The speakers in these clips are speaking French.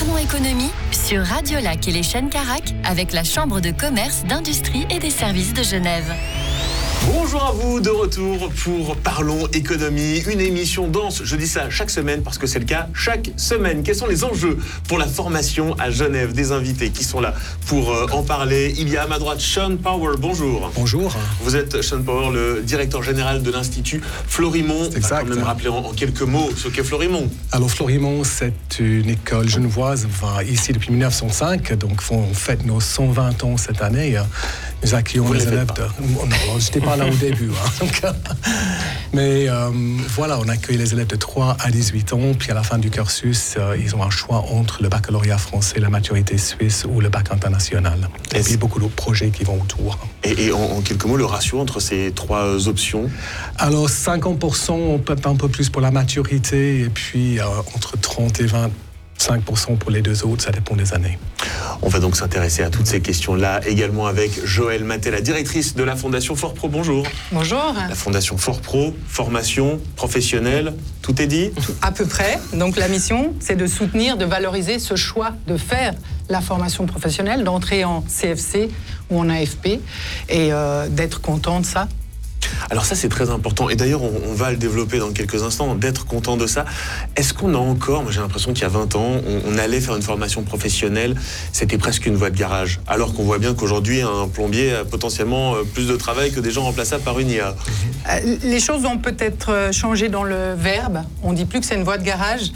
Parlons économie sur Radio Lac et les chaînes Carac avec la Chambre de commerce, d'industrie et des services de Genève. Bonjour à vous, de retour pour Parlons économie, une émission dense. Je dis ça chaque semaine parce que c'est le cas chaque semaine. Quels sont les enjeux pour la formation à Genève? Des invités qui sont là pour en parler. Il y a à ma droite Sean Power, bonjour. Bonjour. Vous êtes Sean Power, le directeur général de l'Institut Florimond. On va quand même rappeler en quelques mots ce qu'est Florimond. Alors Florimond, c'est une école genevoise ici depuis 1905, donc on fête nos 120 ans cette année. Nous accueillons les élèves de... Non, je n'étais pas là au début. Mais voilà, on accueille les élèves de 3 à 18 ans, puis à la fin du cursus, ils ont un choix entre le baccalauréat français, la maturité suisse ou le bac international. Et puis beaucoup d'autres projets qui vont autour. Et en quelques mots, le ratio entre ces trois options? Alors 50%, peut-être un peu plus pour la maturité, et puis entre 30 et 25% pour les deux autres, ça dépend des années. On va donc s'intéresser à toutes ces questions-là, également avec Joëlle Maté, la directrice de la Fondation Fort-Pro. Bonjour. Bonjour. La Fondation Fort-Pro, formation professionnelle, tout est dit? À peu près. Donc la mission, c'est de soutenir, de valoriser ce choix de faire la formation professionnelle, d'entrer en CFC ou en AFP et d'être content de ça. Alors ça, c'est très important. Et d'ailleurs, on va le développer dans quelques instants, d'être content de ça. Est-ce qu'on a encore, moi j'ai l'impression qu'il y a 20 ans, on allait faire une formation professionnelle, c'était presque une voie de garage. Alors qu'on voit bien qu'aujourd'hui, un plombier a potentiellement plus de travail que des gens remplaçables par une IA. Les choses ont peut-être changé dans le verbe. On ne dit plus que c'est une voie de garage.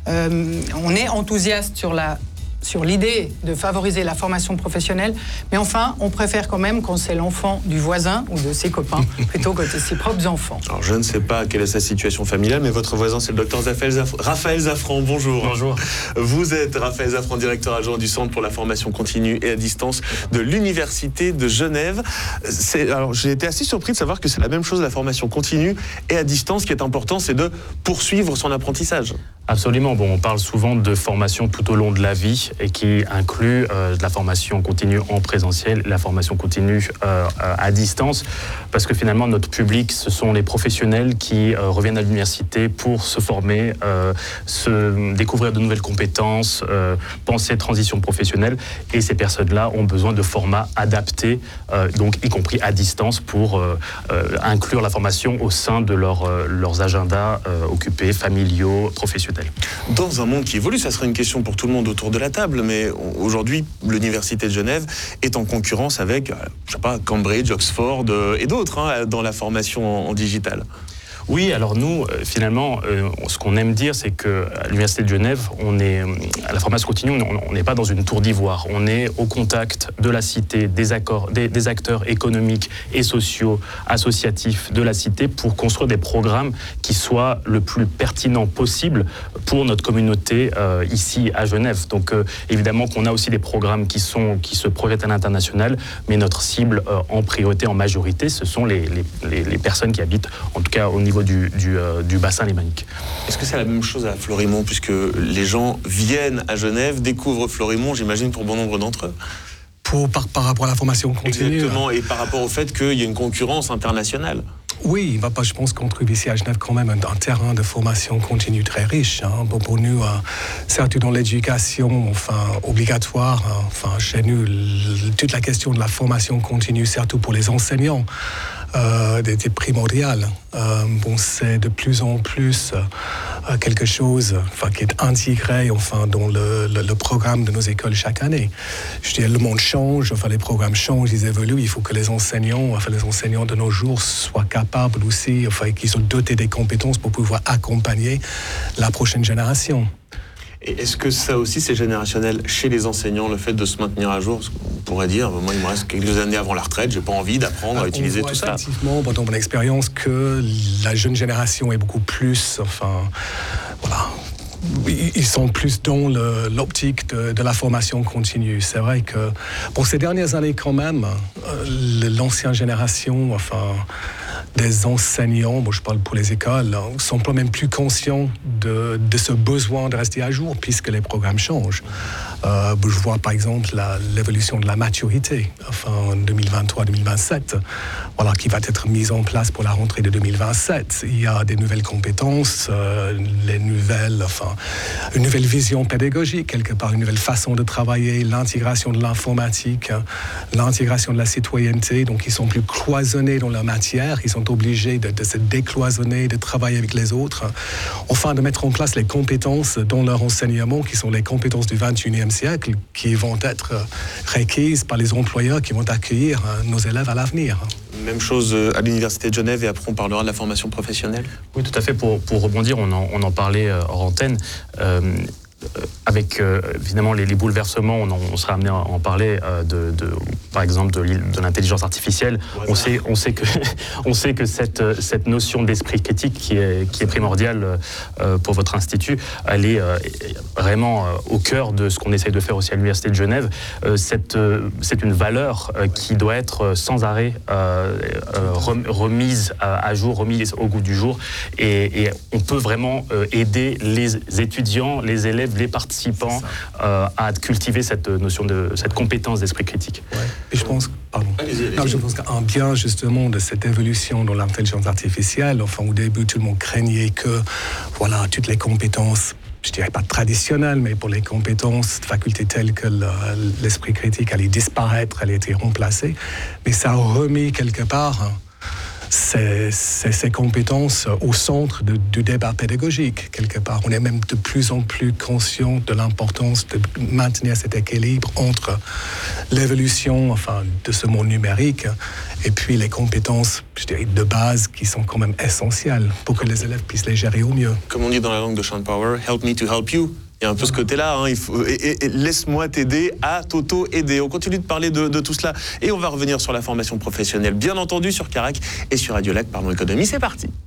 On est enthousiaste sur l'idée de favoriser la formation professionnelle, mais enfin, on préfère quand même quand c'est l'enfant du voisin ou de ses copains, plutôt que de ses propres enfants. Alors, je ne sais pas quelle est sa situation familiale, mais votre voisin, c'est le docteur Raphaël Zafran. Bonjour. Bonjour. Vous êtes Raphaël Zafran, directeur adjoint du Centre pour la formation continue et à distance de l'Université de Genève. Alors, j'ai été assez surpris de savoir que c'est la même chose, la formation continue et à distance. Ce qui est important, c'est de poursuivre son apprentissage. Absolument. Bon, on parle souvent de formation tout au long de la vie et qui inclut la formation continue en présentiel, la formation continue à distance, parce que finalement notre public, ce sont les professionnels qui reviennent à l'université pour se former, se découvrir de nouvelles compétences, penser transition professionnelle, et ces personnes-là ont besoin de formats adaptés, donc y compris à distance, pour inclure la formation au sein de leurs agendas occupés, familiaux, professionnels. Dans un monde qui évolue, ça serait une question pour tout le monde autour de la table, mais aujourd'hui, l'Université de Genève est en concurrence avec, je sais pas, Cambridge, Oxford et d'autres dans la formation en digital. Oui, alors nous, finalement, ce qu'on aime dire, c'est qu'à l'Université de Genève, à la formation continue, on n'est pas dans une tour d'ivoire. On est au contact de la cité, des acteurs économiques et sociaux, associatifs de la cité, pour construire des programmes qui soient le plus pertinents possible pour notre communauté ici à Genève. Donc évidemment qu'on a aussi des programmes qui se projettent à l'international, mais notre cible en priorité, en majorité, ce sont les personnes qui habitent, en tout cas au niveau du bassin lémanique. Est-ce que c'est la même chose à Florimond, puisque les gens viennent à Genève, découvrent Florimond, j'imagine, pour bon nombre d'entre eux? Par rapport à la formation continue. Exactement, et par rapport au fait qu'il y a une concurrence internationale. Oui, je pense qu'on trouve ici à Genève quand même un terrain de formation continue très riche. Pour nous, surtout dans l'éducation obligatoire, chez nous, toute la question de la formation continue, surtout pour les enseignants, était primordial. C'est de plus en plus quelque chose qui est intégré dans le programme de nos écoles chaque année. Je dis, le monde change, les programmes changent, ils évoluent. Il faut que les enseignants de nos jours soient capables aussi, qu'ils soient dotés des compétences pour pouvoir accompagner la prochaine génération. Et est-ce que ça aussi, c'est générationnel chez les enseignants, le fait de se maintenir à jour? Parce qu'on pourrait dire, moi, il me reste quelques années avant la retraite, j'ai pas envie d'apprendre à utiliser tout ça. Effectivement, dans mon expérience, que la jeune génération est beaucoup plus, ils sont plus dans l'optique de la formation continue. C'est vrai que pour ces dernières années quand même, l'ancienne génération, des enseignants, je parle pour les écoles, sont quand même plus conscients de ce besoin de rester à jour puisque les programmes changent. Je vois par exemple l'évolution de la maturité, en 2023-2027, qui va être mise en place pour la rentrée de 2027. Il y a des nouvelles compétences, une nouvelle vision pédagogique, quelque part, une nouvelle façon de travailler, l'intégration de l'informatique, l'intégration de la citoyenneté. Donc, ils sont plus cloisonnés dans leur matière, ils sont obligés de se décloisonner, de travailler avec les autres, de mettre en place les compétences dans leur enseignement, qui sont les compétences du 21e siècle, qui vont être requises par les employeurs qui vont accueillir nos élèves à l'avenir. Même chose à l'Université de Genève, et après on parlera de la formation professionnelle. Oui, tout à fait. Pour rebondir, on en parlait hors antenne. Avec évidemment les bouleversements, on sera amené à en parler par exemple de l'intelligence artificielle. On sait que cette notion d'esprit critique qui est primordiale pour votre institut, elle est vraiment au cœur de ce qu'on essaye de faire aussi à l'Université de Genève. C'est une valeur qui doit être sans arrêt remise à jour, remise au goût du jour, et on peut vraiment aider les étudiants, les élèves, les participants à cultiver cette notion cette compétence d'esprit critique. Ouais. Et je pense qu'un bien justement de cette évolution dans l'intelligence artificielle, au début tout le monde craignait que toutes les compétences, je dirais pas traditionnelles, mais pour les compétences, facultés telles que l'esprit critique allait disparaître, elle était remplacée, mais ça a remis quelque part ces compétences au centre du débat pédagogique, quelque part. On est même de plus en plus conscient de l'importance de maintenir cet équilibre entre l'évolution de ce monde numérique et puis les compétences, je dirais, de base qui sont quand même essentielles pour que les élèves puissent les gérer au mieux. Comme on dit dans la langue de Sean Power, help me to help you. Il y a un peu ce côté-là, et laisse-moi t'aider à t'auto-aider. On continue de parler de tout cela et on va revenir sur la formation professionnelle, bien entendu, sur Carac et sur Radio Lac. Parlons économie, c'est parti.